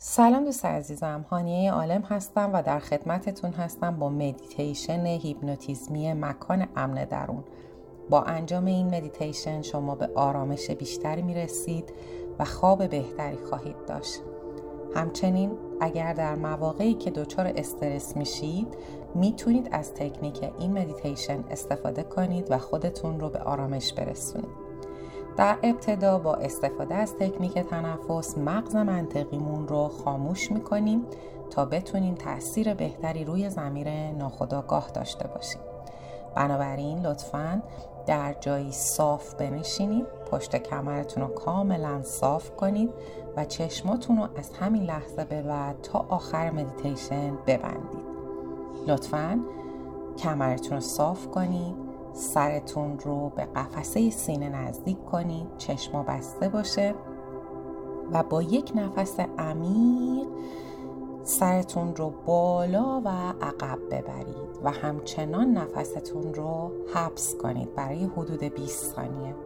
سلام دوست عزیزم، هانیه عالم هستم و در خدمتتون هستم با مدیتیشن هیپنوتیزمی مکان امن درون. با انجام این مدیتیشن شما به آرامش بیشتری میرسید و خواب بهتری خواهید داشت. همچنین اگر در مواقعی که دچار استرس میشید میتونید از تکنیک این مدیتیشن استفاده کنید و خودتون رو به آرامش برسونید. در ابتدا با استفاده از تکنیک تنفس مغز منطقیمون رو خاموش میکنیم تا بتونیم تأثیر بهتری روی ضمیر ناخودآگاه داشته باشیم. بنابراین لطفاً در جایی صاف بنشینید، پشت کمرتون رو کاملا صاف کنید و چشماتون رو از همین لحظه به بعد تا آخر مدیتیشن ببندید. لطفاً کمرتون رو صاف کنید، سرتون رو به قفسه سینه نزدیک کنید، چشما بسته باشه و با یک نفس عمیق سرتون رو بالا و عقب ببرید و همچنان نفستون رو حبس کنید برای حدود 20 ثانیه.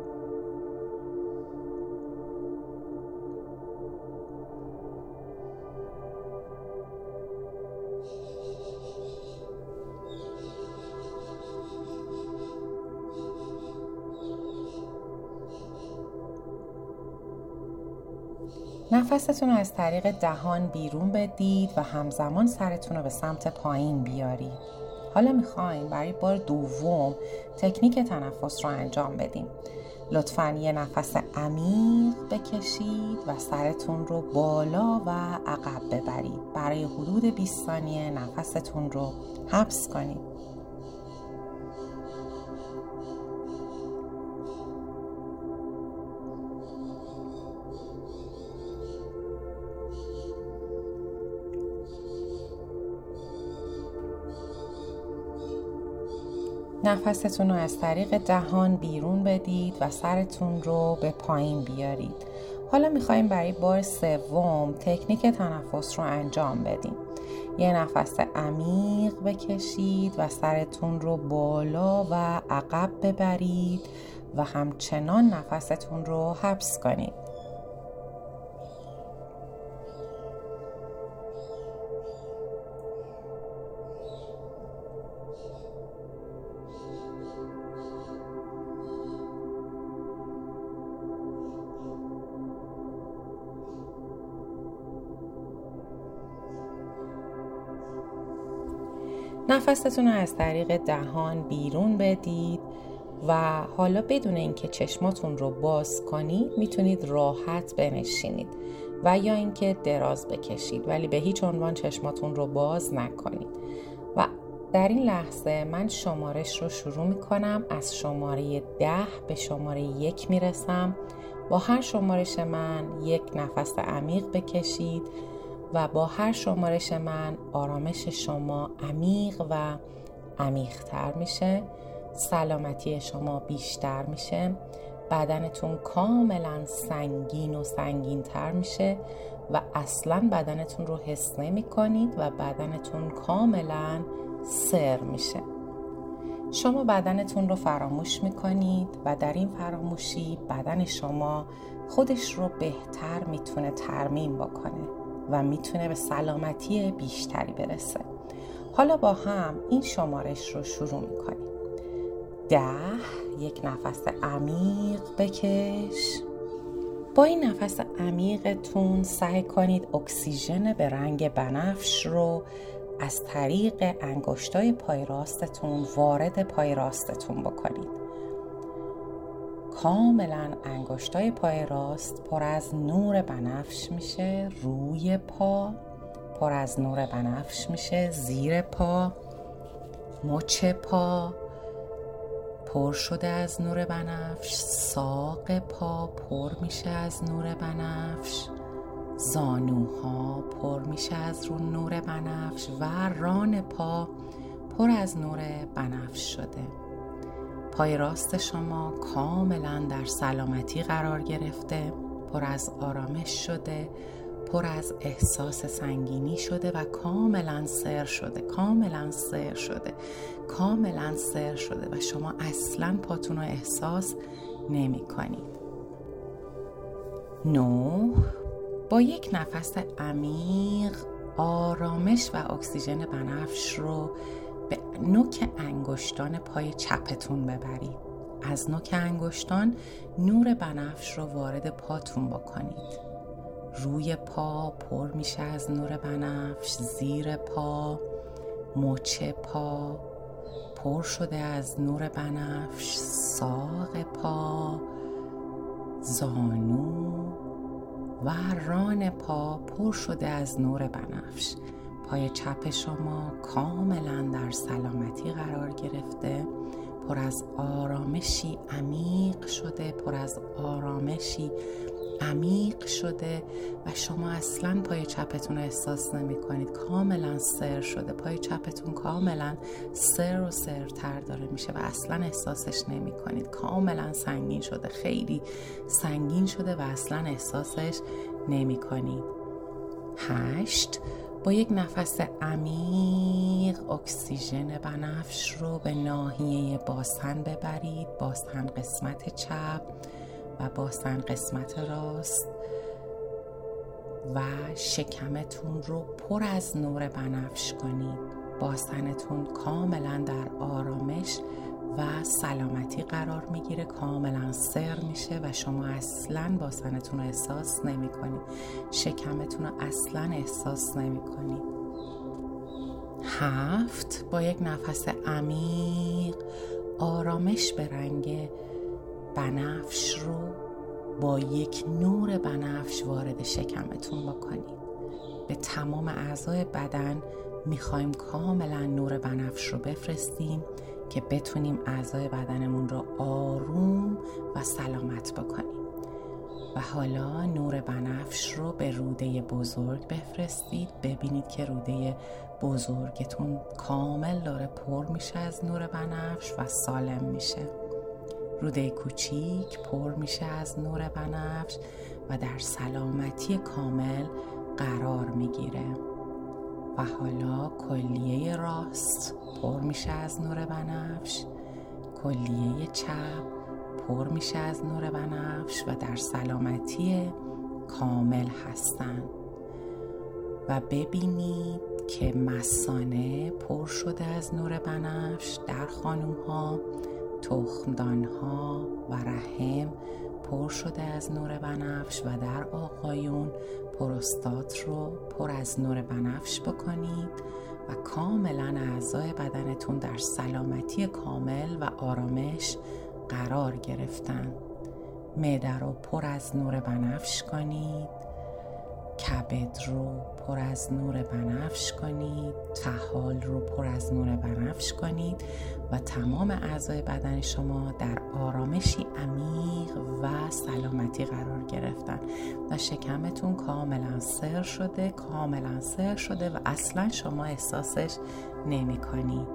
نفستون رو از طریق دهان بیرون بدید و همزمان سرتون رو به سمت پایین بیارید. حالا میخوایم برای بار دوم تکنیک تنفس رو انجام بدیم. لطفاً یه نفس عمیق بکشید و سرتون رو بالا و عقب ببرید. برای حدود 20 ثانیه نفستون رو حبس کنید. نفستون رو از طریق دهان بیرون بدید و سرتون رو به پایین بیارید. حالا میخواییم برای بار سوم تکنیک تنفس رو انجام بدیم. یه نفس عمیق بکشید و سرتون رو بالا و عقب ببرید و همچنان نفستون رو حبس کنید. نفستون رو از طریق دهان بیرون بدید و حالا بدون اینکه چشماتون رو باز کنید میتونید راحت بنشینید و یا اینکه دراز بکشید، ولی به هیچ عنوان چشماتون رو باز نکنید. و در این لحظه من شمارش رو شروع میکنم. از شماره 10 به شماره 1 میرسم. با هر شمارش من یک نفس عمیق بکشید و با هر شمارش من آرامش شما عمیق و عمیق‌تر میشه، سلامتی شما بیشتر میشه، بدنتون کاملا سنگین و سنگین‌تر میشه و اصلا بدنتون رو حس نمی کنید و بدنتون کاملا سر میشه. شما بدنتون رو فراموش میکنید و در این فراموشی بدن شما خودش رو بهتر میتونه ترمیم بکنه و میتونه به سلامتی بیشتری برسه. حالا با هم این شمارش رو شروع میکنیم. 10. یک نفس عمیق بکش. با این نفس عمیقتون سعی کنید اکسیژن به رنگ بنفش رو از طریق انگشتای پای راستتون وارد پای راستتون بکنید. کاملا انگشتای پای راست پر از نور بنفش میشه، روی پا پر از نور بنفش میشه، زیر پا، مچ پا پر شده از نور بنفش، ساق پا پر میشه از نور بنفش، زانوها پر میشه از نور بنفش و ران پا پر از نور بنفش شده. پای راست شما کاملا در سلامتی قرار گرفته، پر از آرامش شده، پر از احساس سنگینی شده و کاملا سر شده، کاملا سر شده، کاملا سر شده و شما اصلا پاتون رو احساس نمی کنید. 9 با یک نفس عمیق آرامش و اکسیژن بنفش رو به نوک انگشتان پای چپتون ببرید. از نوک انگشتان نور بنفش رو وارد پاتون بکنید. روی پا پر میشه از نور بنفش، زیر پا، مچ پا پر شده از نور بنفش، ساق پا، زانو و ران پا پر شده از نور بنفش. پای چپ شما کاملا در سلامتی قرار گرفته، پر از آرامشی عمیق شده، پر از آرامشی عمیق شده و شما اصلا پای چپتون رو احساس نمی کنید. کاملا سر شده، پای چپتون کاملا سر و سرتر داره میشه و اصلا احساسش نمی کنید. کاملا سنگین شده، خیلی سنگین شده و اصلا احساسش نمی کنید. 8. با یک نفس عمیق اکسیژن بنفش رو به ناحیه باسن ببرید، باسن قسمت چپ و باسن قسمت راست و شکمتون رو پر از نور بنفش کنید. باسنتون کاملا در آرامش و سلامتی قرار میگیره، کاملا سر میشه و شما اصلا باسنتون رو احساس نمی کنید. شکمتون رو اصلا احساس نمی کنید. 7. با یک نفس عمیق آرامش به رنگ بنفش رو با یک نور بنفش وارد شکمتون بکنید. به تمام اعضای بدن میخوایم کاملا نور بنفش رو بفرستیم که بتونیم اعضای بدنمون رو آروم و سلامت بکنیم. و حالا نور بنفش رو به روده بزرگ بفرستید. ببینید که روده بزرگتون کامل داره پر میشه از نور بنفش و سالم میشه. روده کوچیک پر میشه از نور بنفش و در سلامتی کامل قرار میگیره. و حالا کلیه راست پر میشه از نور بنفش، کلیه چپ پر میشه از نور بنفش و در سلامتی کامل هستن. و ببینید که مثانه پر شده از نور بنفش، در خانوم‌ها تخمدان‌ها و رحم پر شده از نور بنفش و در آقایون پروستات رو پر از نور بنفش بکنید و کاملا اعضای بدنتون در سلامتی کامل و آرامش قرار گرفتن. معده رو پر از نور بنفش کنید، کبد رو پر از نور بنفش کنید، طحال رو پر از نور بنفش کنید و تمام اعضای بدن شما در آرامشی عمیق و سلامتی قرار گرفتن و شکمتون کاملا سر شده و اصلا شما احساسش نمی کنید.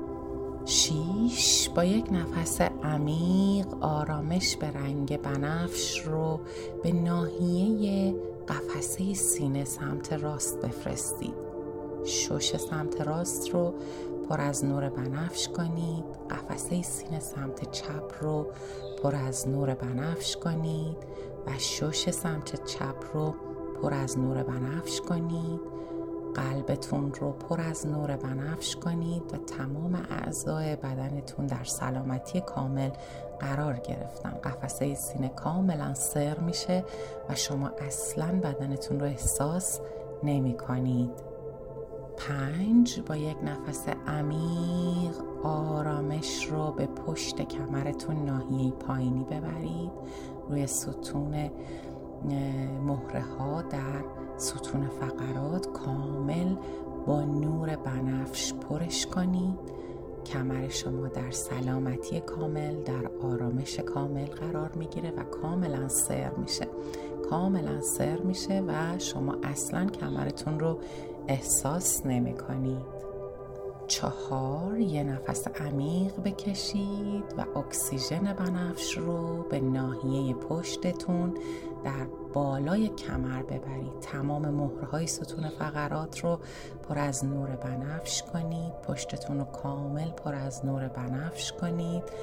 6. با یک نفس عمیق آرامش به رنگ بنفش رو به ناحیه قفسه سینه سمت راست بفرستید. شش سمت راست رو پر از نور بنفش کنید. قفسه سینه سمت چپ رو پر از نور بنفش کنید و شش سمت چپ رو پر از نور بنفش کنید. قلبتون رو پر از نور بنفش کنید و تمام اعضای بدنتون در سلامتی کامل قرار گرفتن. قفسه سینه کاملا سر میشه و شما اصلا بدنتون رو احساس نمی کنید. 5. با یک نفس عمیق آرامش رو به پشت کمرتون ناحیه پایینی ببرید. روی ستون مهره ها در ستون فقرات کامل با نور بنفش پرش کنید. کمر شما در سلامتی کامل، در آرامش کامل قرار میگیره و کاملا سر میشه و شما اصلا کمرتون رو احساس نمی کنید. 4. یه نفس عمیق بکشید و اکسیژن بنفش رو به ناحیه پشتتون در بالای کمر ببرید. تمام مهره‌های ستون فقرات رو پر از نور بنفش کنید. پشتتون رو کامل پر از نور بنفش کنید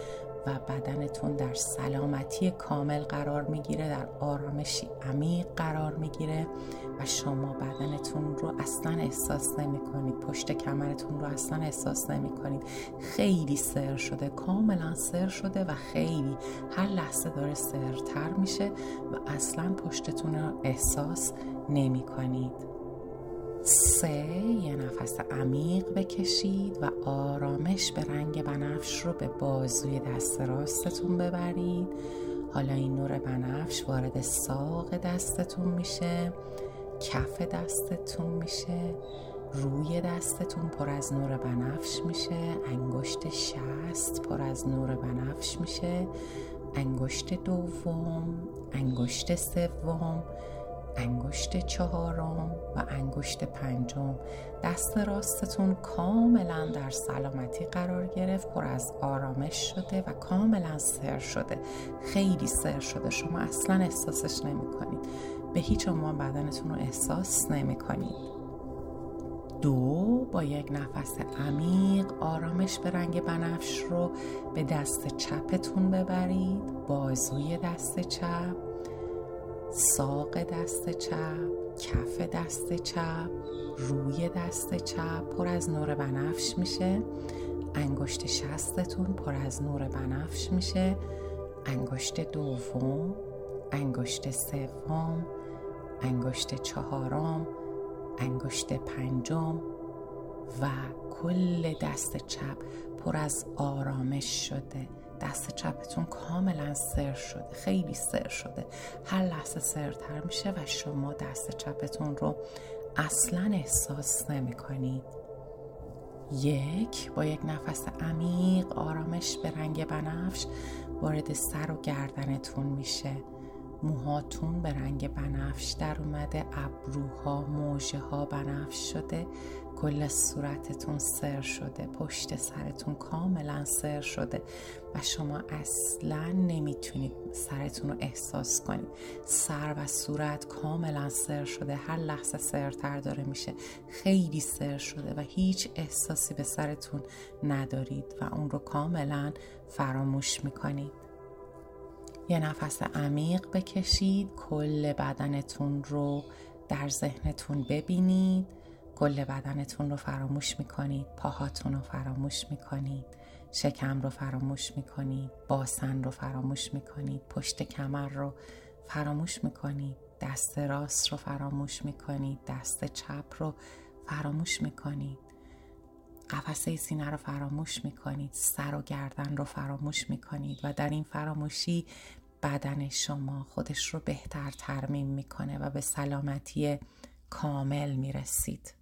و بدنتون در سلامتی کامل قرار میگیره، در آرامشی عمیق قرار میگیره و شما بدنتون رو اصلا احساس نمی کنید، پشت کمرتون رو اصلا احساس نمی کنید. خیلی سر شده، کاملا سر شده و خیلی هر لحظه داره سرتر میشه و اصلا پشتتون رو احساس نمی کنید. 3. یه نفس عمیق بکشید و آرامش به رنگ بنفش رو به بازوی دست راستتون ببرید. حالا این نور بنفش وارد ساق دستتون میشه، کف دستتون میشه، روی دستتون پر از نور بنفش میشه، انگشت شست پر از نور بنفش میشه، انگشت دوم، انگشت سوم، انگشت چهارم و انگشت پنجم. دست راستتون کاملا در سلامتی قرار گرفت، پر از آرامش شده و کاملا سر شده، خیلی سر شده، شما اصلا احساسش نمی کنید، به هیچ عنوان بدنتون رو احساس نمی کنید. 2. با یک نفس عمیق آرامش به رنگ بنفش رو به دست چپتون ببرید، بازوی دست چپ، ساق دست چپ، کف دست چپ، روی دست چپ پر از نور بنفش میشه، انگشت شستتون پر از نور بنفش میشه، انگشت دوم، انگشت سوم، انگشت چهارم، انگشت پنجم و کل دست چپ پر از آرامش شده. دست چپتون کاملا سر شده، خیلی سر شده، هر لحظه سرتر میشه و شما دست چپتون رو اصلا احساس نمی کنید. 1. با یک نفس عمیق آرامش به رنگ بنفش وارد سر و گردنتون میشه، موهاتون به رنگ بنفش در اومده، ابروها، موجه ها بنفش شده، کل صورتتون سر شده، پشت سرتون کاملا سر شده و شما اصلا نمیتونید سرتون رو احساس کنید. سر و صورت کاملا سر شده، هر لحظه سرتر داره میشه، خیلی سر شده و هیچ احساسی به سرتون ندارید و اون رو کاملا فراموش میکنید. یه نفس عمیق بکشید، کل بدنتون رو در ذهنتون ببینید، کل بدنتون رو فراموش میکنید، پاهاتون رو فراموش میکنید، شکم رو فراموش میکنید، باسن رو فراموش میکنید، پشت کمر رو فراموش میکنید، دست راست رو فراموش میکنید، دست چپ رو فراموش میکنید، قفسه سینه رو فراموش میکنید، سر و گردن رو فراموش میکنید و در این فراموشی بدن شما خودش رو بهتر ترمیم میکنه و به سلامتی کامل میرسید.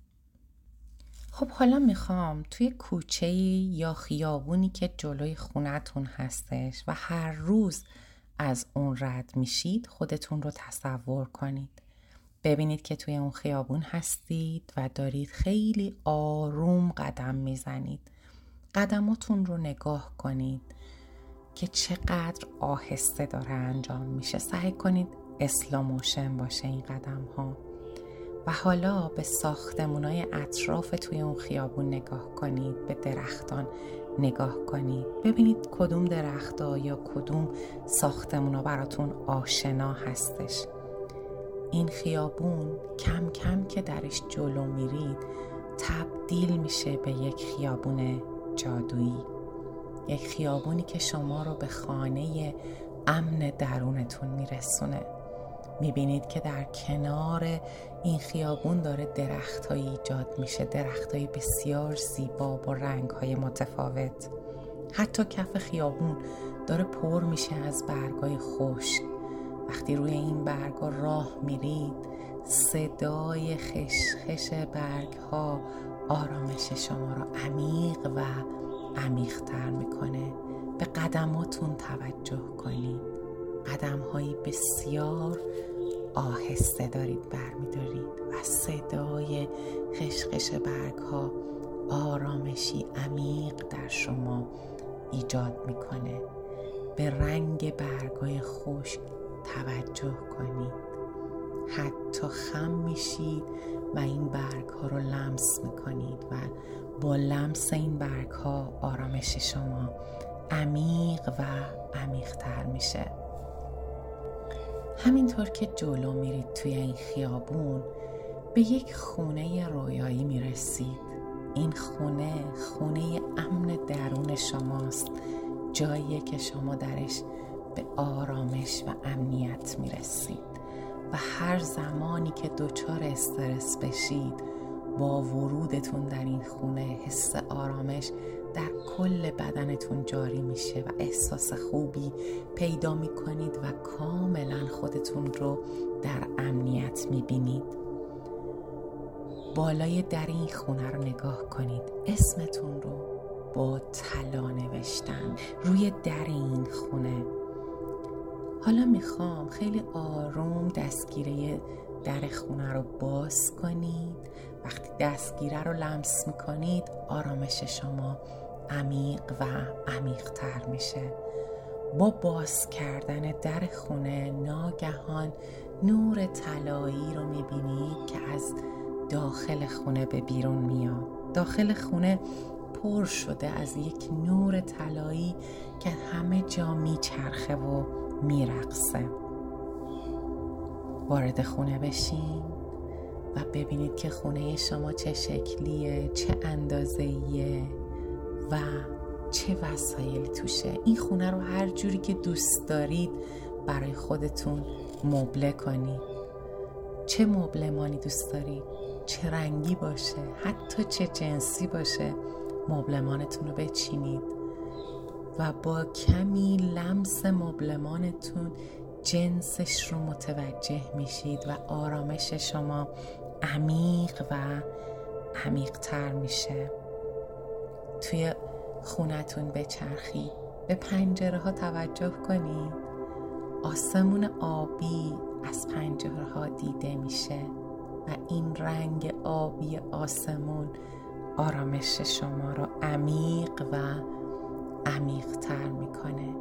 خب حالا میخوام توی کوچه‌ای یا خیابونی که جلوی خونتون هستش و هر روز از اون رد میشید خودتون رو تصور کنید. ببینید که توی اون خیابون هستید و دارید خیلی آروم قدم میزنید. قدماتون رو نگاه کنید که چقدر آهسته داره انجام میشه. سعی کنید اسلو موشن باشه این قدم ها. و حالا به ساختمونای اطراف توی اون خیابون نگاه کنید، به درختان نگاه کنید، ببینید کدوم درخت‌ها یا کدوم ساختمونا براتون آشنا هستش. این خیابون کم کم که درش جلو میرید تبدیل میشه به یک خیابون جادویی، یک خیابونی که شما رو به خانه امن درونتون میرسونه. میبینید که در کنار این خیابون داره درخت‌هایی ایجاد میشه، درخت‌های بسیار زیبا با رنگ‌های متفاوت. حتی کف خیابون داره پر میشه از برگ‌های خشک. وقتی روی این برگ‌ها راه میرید صدای خشخش برگ‌ها آرامش شما رو عمیق و عمیق‌تر میکنه. به قدماتون توجه کنید، قدم‌هایی بسیار آهسته دارید برمی‌دارید و صدای خشخش برگ‌ها آرامشی عمیق در شما ایجاد میکنه. به رنگ برگ‌های خشک توجه کنید، حتی خم میشید و این برگ‌ها رو لمس میکنید و با لمس این برگ‌ها آرامش شما عمیق و عمیق‌تر میشه. همینطور که جلو میرید توی این خیابون به یک خونه رویایی میرسید. این خونه امن درون شماست، جاییه که شما درش به آرامش و امنیت میرسید و هر زمانی که دچار استرس بشید با ورودتون در این خونه حس آرامش در کل بدنتون جاری میشه و احساس خوبی پیدا میکنید و کاملا خودتون رو در امنیت میبینید. بالای در این خونه رو نگاه کنید، اسمتون رو با طلا نوشتن روی در این خونه. حالا میخوام خیلی آروم دستگیره در خونه رو باز کنید. وقتی دستگیره رو لمس میکنید آرامش شما عمیق و عمیق‌تر میشه. با باز کردن در خونه ناگهان نور طلایی رو میبینید که از داخل خونه به بیرون میاد. داخل خونه پر شده از یک نور طلایی که همه جا میچرخه و میرقصه. وارد خونه بشین و ببینید که خونه شما چه شکلیه، چه اندازه‌ایه و چه وسایلی توشه. این خونه رو هر جوری که دوست دارید برای خودتون مبله کنید. چه مبلمانی دوست دارید، چه رنگی باشه، حتی چه جنسی باشه، مبلمانتون رو بچینید و با کمی لمس مبلمانتون جنسش رو متوجه میشید و آرامش شما عمیق و عمیق‌تر میشه. توی خونتون بچرخید، به پنجره ها توجه کنید. آسمون آبی از پنجره ها دیده میشه و این رنگ آبی آسمون آرامش شما رو عمیق و عمیق‌تر میکنه.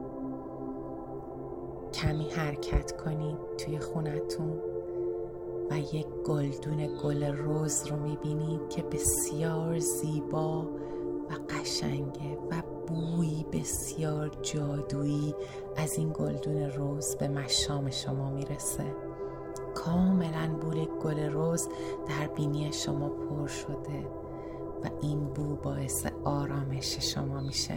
کمی حرکت کنید توی خونتون و یک گل رز رو میبینید که بسیار زیبا و قشنگه و بوی بسیار جادویی از این گلدون رز به مشام شما میرسه. کاملا بوی گل رز در بینی شما پر شده و این بو باعث آرامش شما میشه.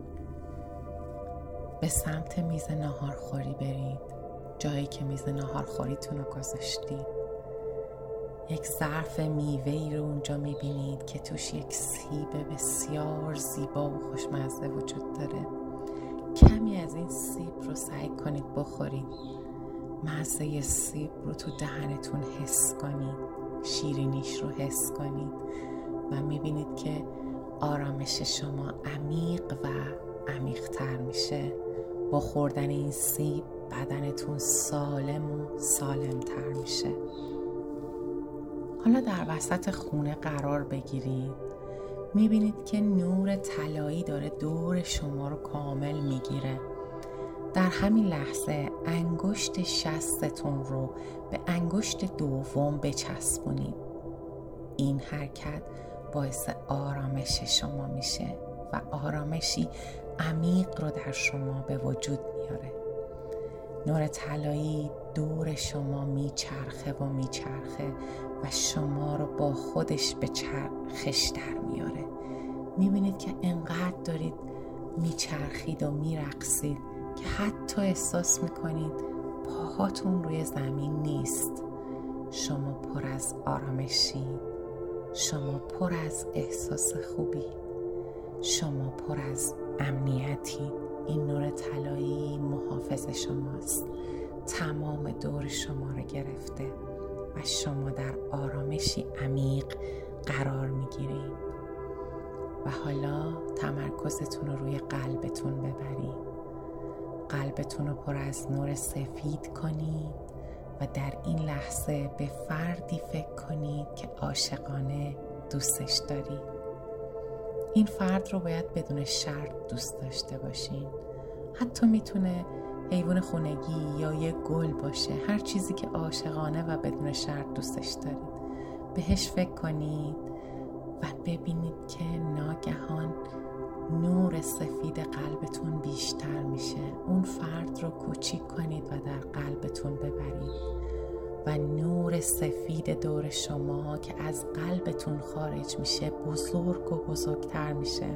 به سمت میز ناهارخوری برید، جایی که میز ناهارخوریتون رو گذاشتید. یک ظرف میوه‌ای رو اونجا میبینید که توش یک سیب بسیار زیبا و خوشمزه وجود داره. کمی از این سیب رو سعی کنید بخورید. مزه سیب رو تو دهنتون حس کنید، شیرینیش رو حس کنید و میبینید که آرامش شما عمیق و عمیق‌تر میشه. با خوردن این سیب بدنتون سالم و سالمتر میشه. حالا در وسط خونه قرار بگیرید. میبینید که نور طلایی داره دور شما رو کامل میگیره. در همین لحظه انگشت شستتون رو به انگشت دوم بچسبونید. این حرکت باعث آرامش شما میشه و آرامشی عمیق رو در شما به وجود میاره. نور طلایی دور شما میچرخه و شما رو با خودش به چرخش در میاره. میبینید که انقدر دارید میچرخید و میرقصید که حتی احساس میکنید پاهاتون روی زمین نیست. شما پر از آرامشی، شما پر از احساس خوبی، شما پر از امنیتی. این نور طلایی محافظ شماست، تمام دور شما رو گرفته و شما در آرامشی عمیق قرار میگیرید. و حالا تمرکزتون رو روی قلبتون ببرید. قلبتون رو پر از نور سفید کنید و در این لحظه به فردی فکر کنید که عاشقانه دوستش دارید. این فرد رو باید بدون شرط دوست داشته باشین. حتی میتونه حیوان خونگی یا یه گل باشه، هر چیزی که عاشقانه و بدون شرط دوستش دارید. بهش فکر کنید و ببینید که ناگهان نور سفید قلبتون بیشتر میشه. اون فرد رو کوچیک کنید و در قلبتون ببرید و نور سفید دور شما که از قلبتون خارج میشه بزرگ و بزرگتر میشه.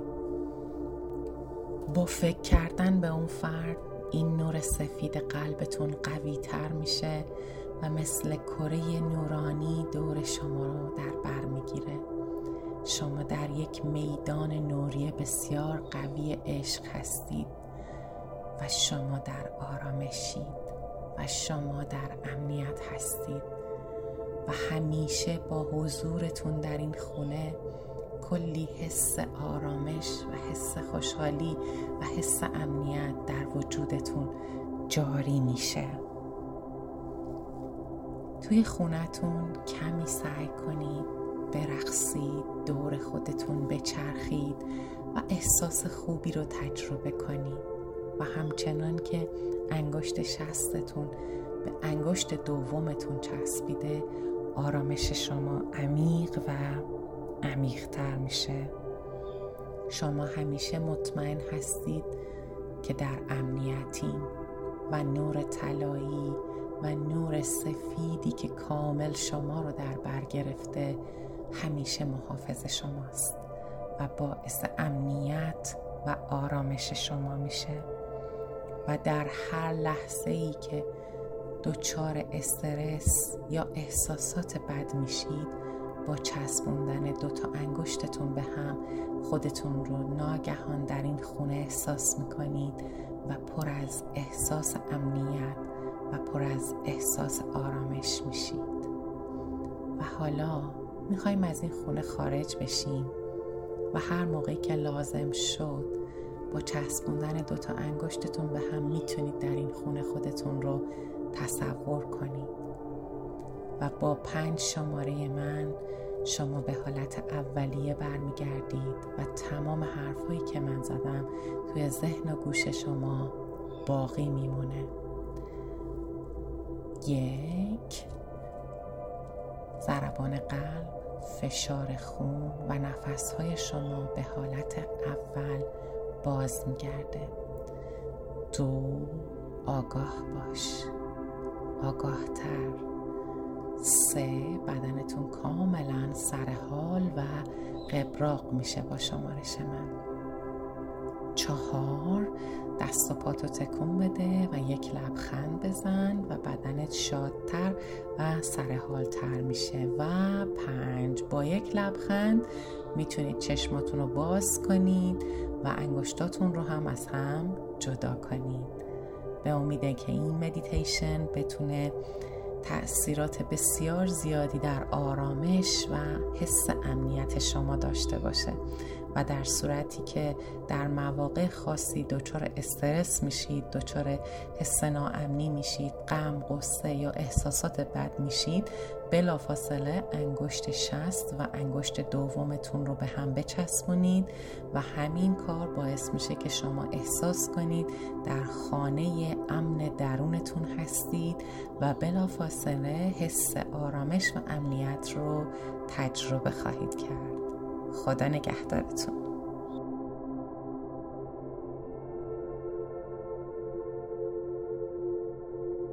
با فکر کردن به اون فرد این نور سفید قلبتون قوی تر میشه و مثل کره نورانی دور شما رو در بر میگیره. شما در یک میدان نوری بسیار قوی عشق هستید و شما در آرامشید و شما در امنیت هستید و همیشه با حضورتون در این خونه کلی حس آرامش و حس خوشحالی و حس امنیت در وجودتون جاری میشه. توی خونتون کمی سعی کنید برقصید، دور خودتون بچرخید و احساس خوبی رو تجربه کنید و همچنان که انگشت شستتون به انگشت دومتون چسبیده آرامش شما عمیق و عمیق‌تر میشه. شما همیشه مطمئن هستید که در امنیتین و نور طلایی و نور سفیدی که کامل شما رو در بر گرفته همیشه محافظ شماست و باعث امنیت و آرامش شما میشه و در هر لحظه‌ای که دچار استرس یا احساسات بد میشید با چسبوندن 2 انگشتتون به هم خودتون رو ناگهان در این خونه احساس میکنید و پر از احساس امنیت و پر از احساس آرامش میشید. و حالا میخوایم از این خونه خارج بشیم و هر موقعی که لازم شد با چسبوندن 2 انگشتتون به هم میتونید در این خونه خودتون رو تصور کنید و با 5 شماره من شما به حالت اولیه برمیگردید و تمام حرفایی که من زدم توی ذهن و گوش شما باقی میمونه. 1 ضربان قلب، فشار خون و نفسهای شما به حالت اول باز میگرده. 2 آگاه باش، آگاه تر. 3 بدنتون کاملا سرحال و قبراق میشه با شمارش من. 4 دست و پاتو تکون بده و یک لبخند بزن و بدنت شادتر و سرحالتر میشه. و 5 با یک لبخند میتونید چشماتون رو باز کنید و انگشتاتون رو هم از هم جدا کنید. به امیده که این مدیتیشن بتونه تأثیرات بسیار زیادی در آرامش و حس امنیت شما داشته باشه و در صورتی که در مواقع خاصی دچار استرس میشید، دچار حس ناامنی میشید، غم، غصه یا احساسات بد میشید، بلافاصله انگشت شست و انگشت دومتون رو به هم بچسبونید و همین کار باعث میشه که شما احساس کنید در خانه امن درونتون هستید و بلافاصله حس آرامش و امنیت رو تجربه خواهید کرد. خدا نگهدارتون.